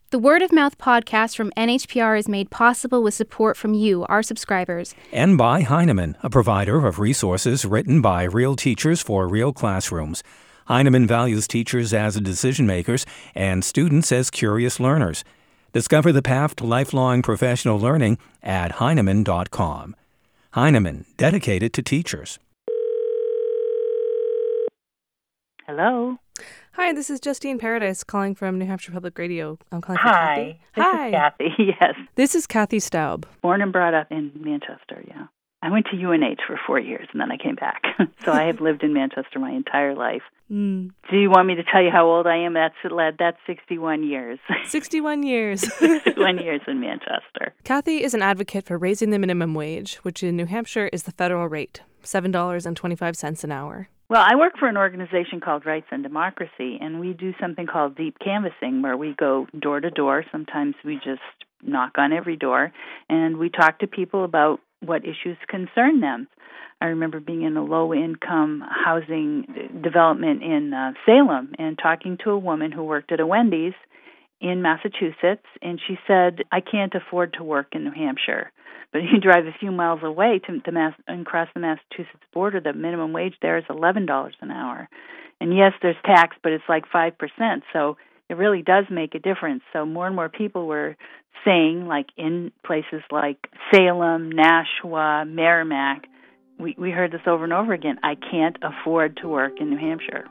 The Word of Mouth podcast from NHPR is made possible with support from you, our subscribers. And by Heinemann, a provider of resources written by real teachers for real classrooms. Heinemann values teachers as decision makers and students as curious learners. Discover the path to lifelong professional learning at Heinemann.com. Heinemann, dedicated to teachers. Hello. Hi, this is Justine Paradise calling from New Hampshire Public Radio. I'm calling Hi. for Kathy. This is Kathy, yes. This is Kathy Staub. Born and brought up in Manchester, yeah. I went to UNH for 4 years, and then I came back. So I have lived in Manchester my entire life. Mm. Do you want me to tell you how old I am? That's 61 years. 61 years. 61 years in Manchester. Kathy is an advocate for raising the minimum wage, which in New Hampshire is the federal rate, $7.25 an hour. Well, I work for an organization called Rights and Democracy, and we do something called deep canvassing, where we go door to door. Sometimes we just knock on every door, and we talk to people about what issues concern them. I remember being in a low-income housing development in Salem and talking to a woman who worked at a Wendy's in Massachusetts, and she said, I can't afford to work in New Hampshire. But if you drive a few miles away and cross the Massachusetts border, the minimum wage there is $11 an hour. And yes, there's tax, but it's like 5%, so it really does make a difference. So more and more people were saying, like in places like Salem, Nashua, Merrimack, we heard this over and over again, I can't afford to work in New Hampshire.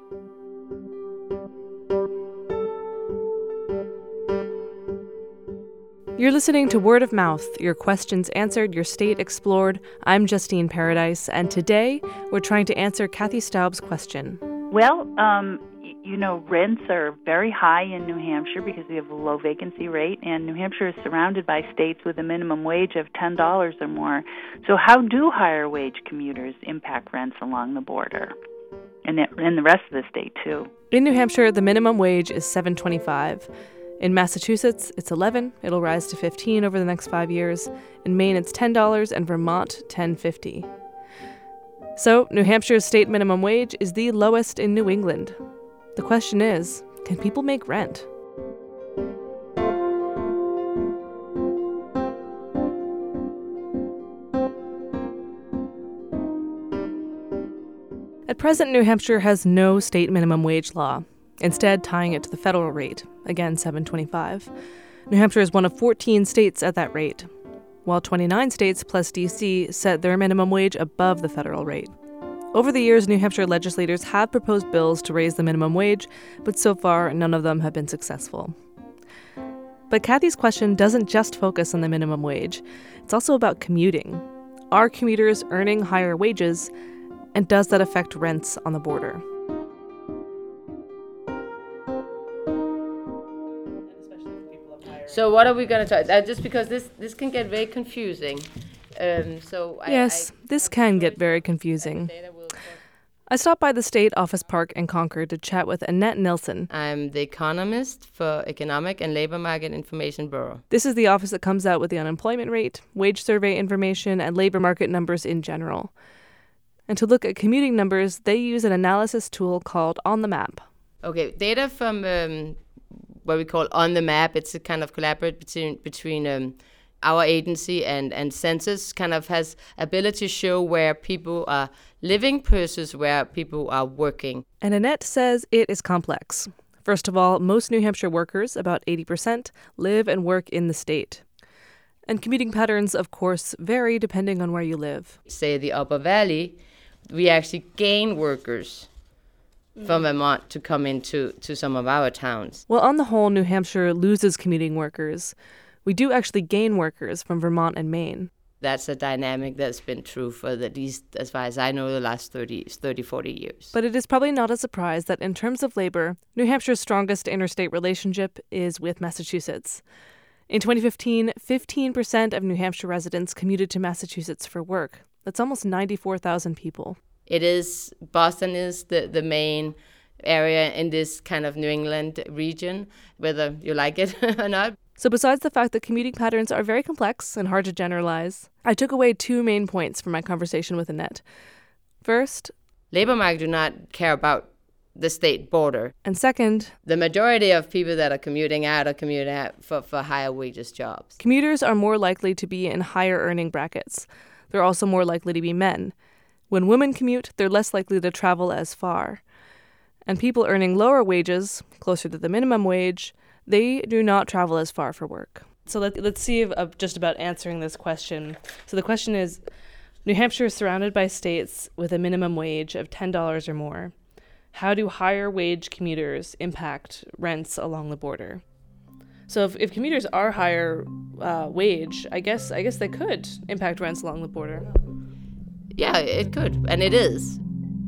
You're listening to Word of Mouth, your questions answered, your state explored. I'm Justine Paradise, and today we're trying to answer Kathy Staub's question. Well, rents are very high in New Hampshire because we have a low vacancy rate, and New Hampshire is surrounded by states with a minimum wage of $10 or more. So how do higher wage commuters impact rents along the border? And the rest of the state, too. In New Hampshire, the minimum wage is $7.25. In Massachusetts, it's $11. It'll rise to $15 over the next 5 years. In Maine, it's $10, and Vermont, $10.50. So, New Hampshire's state minimum wage is the lowest in New England. The question is, can people make rent? At present, New Hampshire has no state minimum wage law, instead tying it to the federal rate, again $7.25. New Hampshire is one of 14 states at that rate, while 29 states plus D.C. set their minimum wage above the federal rate. Over the years, New Hampshire legislators have proposed bills to raise the minimum wage, but so far, none of them have been successful. But Kathy's question doesn't just focus on the minimum wage. It's also about commuting. Are commuters earning higher wages, and does that affect rents on the border? So what are we going to talk? Just because this can get very confusing. This can get very confusing. I stopped by the State Office Park in Concord to chat with Annette Nilsson. I'm the economist for Economic and Labor Market Information Bureau. This is the office that comes out with the unemployment rate, wage survey information, and labor market numbers in general. And to look at commuting numbers, they use an analysis tool called On the Map. Okay, data from what we call On the Map. It's a kind of collaboration between our agency and Census, kind of has ability to show where people are living versus where people are working. And Annette says it is complex. First of all, most New Hampshire workers, about 80%, live and work in the state. And commuting patterns, of course, vary depending on where you live. Say the Upper Valley, we actually gain workers from Vermont to come into some of our towns. Well, on the whole, New Hampshire loses commuting workers. We do actually gain workers from Vermont and Maine. That's a dynamic that's been true for at least, as far as I know, the last 30, 40 years. But it is probably not a surprise that in terms of labor, New Hampshire's strongest interstate relationship is with Massachusetts. In 2015, 15% of New Hampshire residents commuted to Massachusetts for work. That's almost 94,000 people. Boston is the main area in this kind of New England region, whether you like it or not. So besides the fact that commuting patterns are very complex and hard to generalize, I took away two main points from my conversation with Annette. First, labor market do not care about the state border. And second, the majority of people that are commuting out for higher wages jobs. Commuters are more likely to be in higher earning brackets. They're also more likely to be men. When women commute, they're less likely to travel as far. And people earning lower wages, closer to the minimum wage, they do not travel as far for work. So let's see just about answering this question. So the question is, New Hampshire is surrounded by states with a minimum wage of $10 or more. How do higher wage commuters impact rents along the border? So if commuters are higher wage, I guess they could impact rents along the border. Yeah, it could, and it is.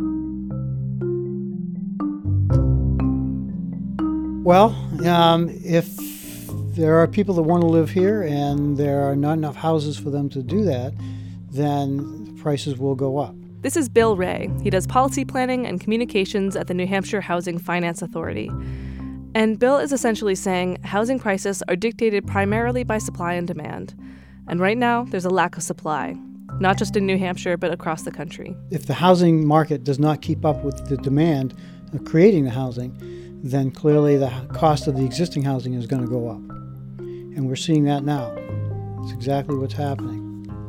Well, if there are people that want to live here and there are not enough houses for them to do that, then the prices will go up. This is Bill Ray. He does policy planning and communications at the New Hampshire Housing Finance Authority. And Bill is essentially saying housing prices are dictated primarily by supply and demand. And right now, there's a lack of supply, not just in New Hampshire, but across the country. If the housing market does not keep up with the demand of creating the housing, then clearly the cost of the existing housing is going to go up. And we're seeing that now. It's exactly what's happening.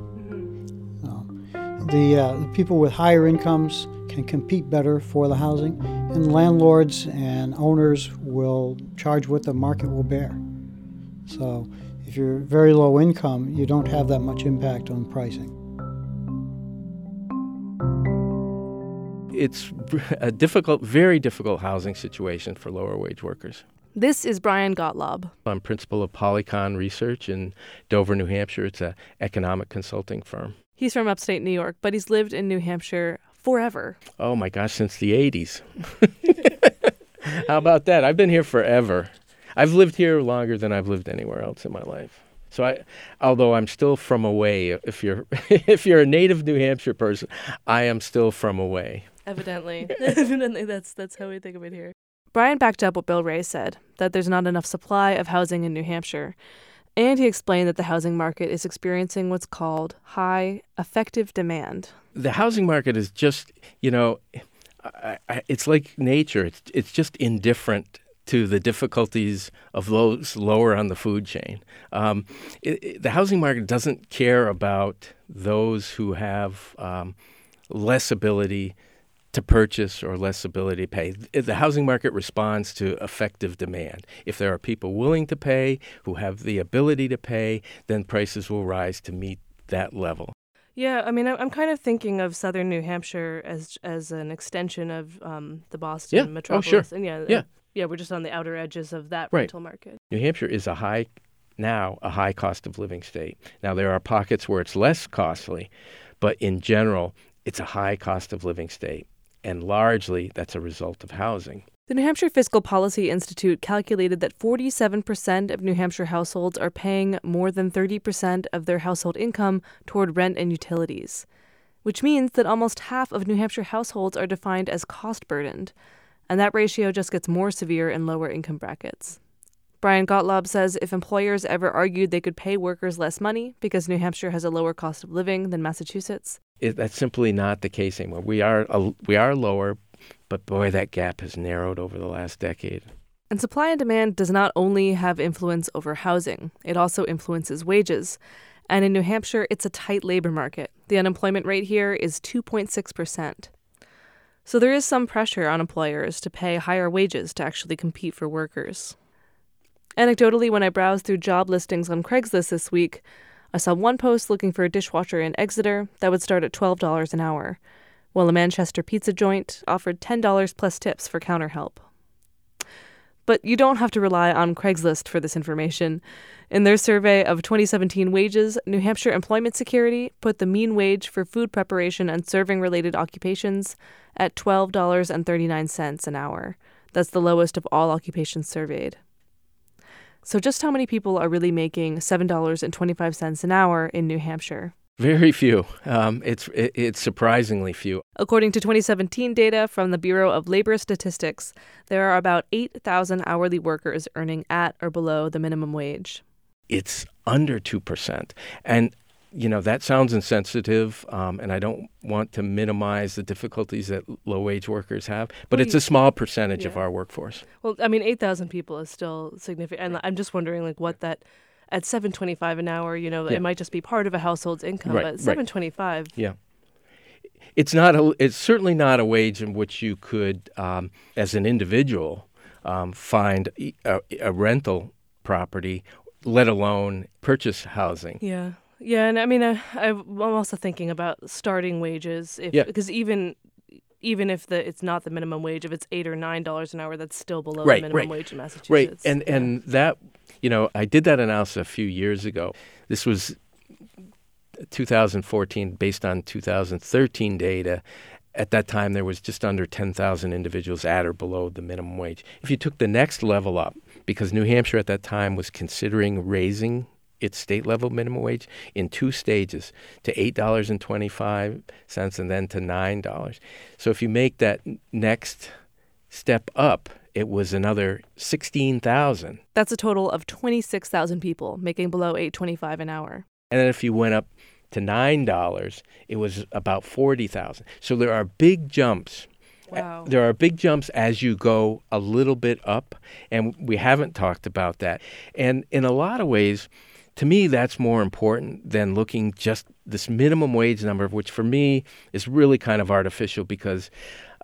The people with higher incomes can compete better for the housing, and landlords and owners will charge what the market will bear. So if you're very low income, you don't have that much impact on pricing. It's a difficult, very difficult housing situation for lower wage workers. This is Brian Gottlob. I'm principal of Polycon Research in Dover, New Hampshire. It's an economic consulting firm. He's from upstate New York, but he's lived in New Hampshire forever. Oh my gosh, since the 80s. How about that? I've been here forever. I've lived here longer than I've lived anywhere else in my life. So although I'm still from away, if you're a native New Hampshire person, I am still from away. Evidently. Evidently, that's how we think of it here. Brian backed up what Bill Ray said, that there's not enough supply of housing in New Hampshire. And he explained that the housing market is experiencing what's called high effective demand. The housing market is just, it's like nature. It's just indifferent to the difficulties of those lower on the food chain. The housing market doesn't care about those who have less ability to purchase or less ability to pay. The housing market responds to effective demand. If there are people willing to pay, who have the ability to pay, then prices will rise to meet that level. Yeah, I mean, I'm kind of thinking of southern New Hampshire as an extension of the Boston metropolis. Oh, sure. And yeah, we're just on the outer edges of that rental market. New Hampshire is a high cost of living state. Now, there are pockets where it's less costly, but in general, it's a high cost of living state. And largely, that's a result of housing. The New Hampshire Fiscal Policy Institute calculated that 47% of New Hampshire households are paying more than 30% of their household income toward rent and utilities, which means that almost half of New Hampshire households are defined as cost-burdened, and that ratio just gets more severe in lower income brackets. Brian Gottlob says if employers ever argued they could pay workers less money because New Hampshire has a lower cost of living than Massachusetts, that's simply not the case anymore. We are lower, but boy, that gap has narrowed over the last decade. And supply and demand does not only have influence over housing, it also influences wages. And in New Hampshire, it's a tight labor market. The unemployment rate here is 2.6%. So there is some pressure on employers to pay higher wages to actually compete for workers. Anecdotally, when I browsed through job listings on Craigslist this week, I saw one post looking for a dishwasher in Exeter that would start at $12 an hour, while a Manchester pizza joint offered $10 plus tips for counter help. But you don't have to rely on Craigslist for this information. In their survey of 2017 wages, New Hampshire Employment Security put the mean wage for food preparation and serving-related occupations at $12.39 an hour. That's the lowest of all occupations surveyed. So just how many people are really making $7.25 an hour in New Hampshire? Very few. It's surprisingly few. According to 2017 data from the Bureau of Labor Statistics, there are about 8,000 hourly workers earning at or below the minimum wage. It's under 2%. And that sounds insensitive, and I don't want to minimize the difficulties that low-wage workers have, but it's a small percentage of our workforce. Well, I mean, 8,000 people is still significant, and I'm just wondering, what that at $7.25 an hour, it might just be part of a household's income, but $7.25. Yeah. It's certainly not a wage in which you could, as an individual, find a rental property, let alone purchase housing. Yeah. Yeah, and I mean, I'm also thinking about starting wages, because even if it's not the minimum wage, if it's $8 or $9 an hour, that's still below the minimum wage in Massachusetts. Right, and that, I did that analysis a few years ago. This was 2014, based on 2013 data. At that time, there was just under 10,000 individuals at or below the minimum wage. If you took the next level up, because New Hampshire at that time was considering raising its state-level minimum wage in 2 stages, to $8.25 and then to $9. So if you make that next step up, it was another 16,000. That's a total of 26,000 people making below $8.25 an hour. And then if you went up to $9, it was about 40,000. So there are big jumps. Wow. There are big jumps as you go a little bit up, and we haven't talked about that. And in a lot of ways, to me, that's more important than looking just this minimum wage number, which for me is really kind of artificial, because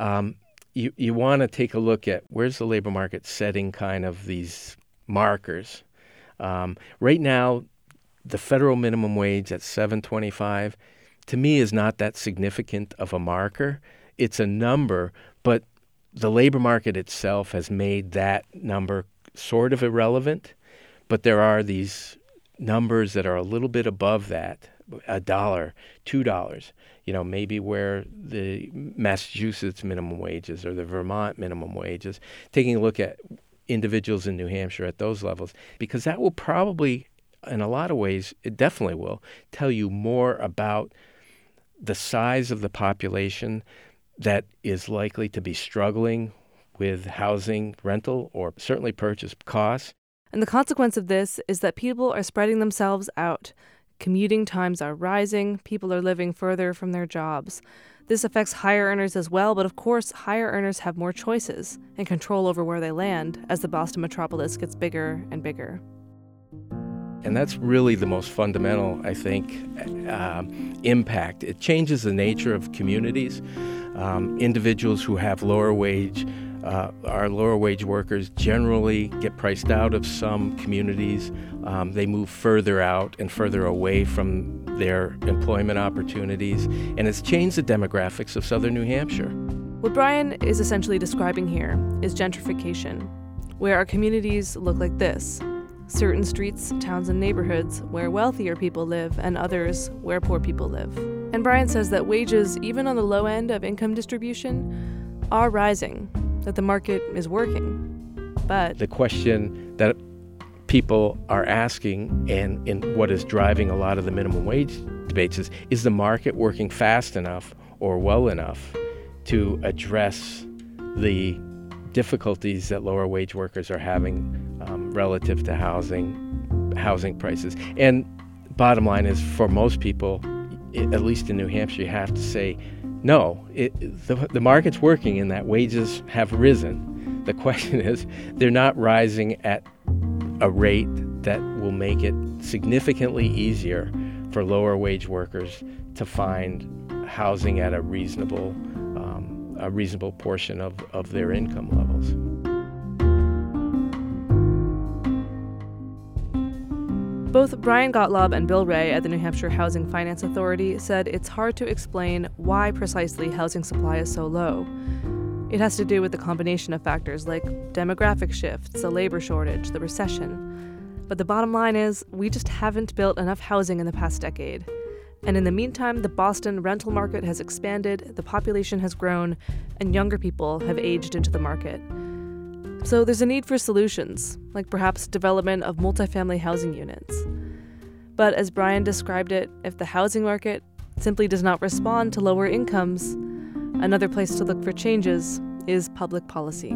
you want to take a look at where's the labor market setting kind of these markers. Right now, the federal minimum wage at $7.25, to me, is not that significant of a marker. It's a number, but the labor market itself has made that number sort of irrelevant. But there are these numbers that are a little bit above that, $1, $2, maybe where the Massachusetts minimum wages or the Vermont minimum wages, taking a look at individuals in New Hampshire at those levels, because that will probably, in a lot of ways, it definitely will tell you more about the size of the population that is likely to be struggling with housing, rental, or certainly purchase costs. And the consequence of this is that people are spreading themselves out. Commuting times are rising. People are living further from their jobs. This affects higher earners as well, but of course, higher earners have more choices and control over where they land as the Boston metropolis gets bigger and bigger. And that's really the most fundamental, I think, impact. It changes the nature of communities. Individuals who have lower wage, our lower wage workers generally get priced out of some communities. They move further out and further away from their employment opportunities. And it's changed the demographics of southern New Hampshire. What Brian is essentially describing here is gentrification, where our communities look like this. Certain streets, towns, and neighborhoods where wealthier people live, and others where poor people live. And Brian says that wages, even on the low end of income distribution, are rising, that the market is working. But the question that people are asking, and in what is driving a lot of the minimum wage debates, is the market working fast enough or well enough to address the difficulties that lower wage workers are having relative to housing prices. And bottom line is, for most people, at least in New Hampshire, you have to say, no, the market's working in that wages have risen. The question is, they're not rising at a rate that will make it significantly easier for lower wage workers to find housing at a reasonable portion of their income levels. Both Brian Gottlob and Bill Ray at the New Hampshire Housing Finance Authority said it's hard to explain why precisely housing supply is so low. It has to do with the combination of factors like demographic shifts, a labor shortage, the recession. But the bottom line is, we just haven't built enough housing in the past decade. And in the meantime, the Boston rental market has expanded, the population has grown, and younger people have aged into the market. So there's a need for solutions, like perhaps development of multifamily housing units. But as Brian described it, if the housing market simply does not respond to lower incomes, another place to look for changes is public policy.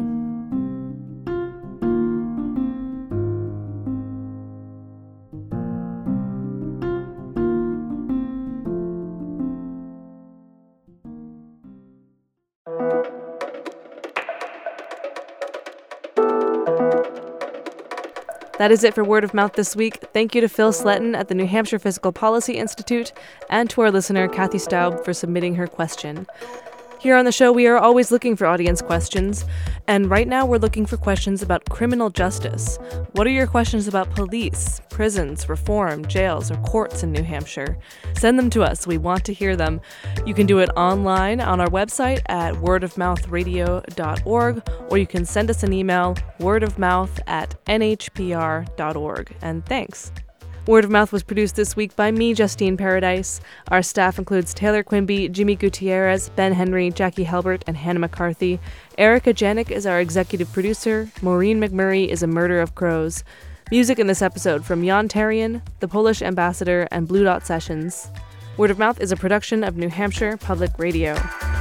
That is it for Word of Mouth this week. Thank you to Phil Sletton at the New Hampshire Physical Policy Institute and to our listener, Kathy Staub, for submitting her question. Here on the show, we are always looking for audience questions, and right now we're looking for questions about criminal justice. What are your questions about police, prisons, reform, jails, or courts in New Hampshire? Send them to us. We want to hear them. You can do it online on our website at wordofmouthradio.org, or you can send us an email, wordofmouth@nhpr.org. And thanks. Word of Mouth was produced this week by me, Justine Paradise. Our staff includes Taylor Quimby, Jimmy Gutierrez, Ben Henry, Jackie Halbert, and Hannah McCarthy. Erica Janik is our executive producer. Maureen McMurray is a Murder of Crows. Music in this episode from Jan Tarian, The Polish Ambassador, and Blue Dot Sessions. Word of Mouth is a production of New Hampshire Public Radio.